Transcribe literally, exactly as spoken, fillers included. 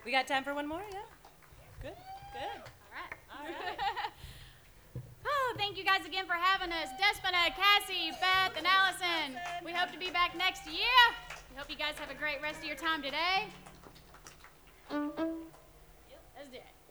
We got time for one more, yeah? Good, good. All right. All right. Oh, thank you guys again for having us. Despina, Cassie, Beth, and Allison. We hope to be back next year. We hope you guys have a great rest of your time today. Let's do it.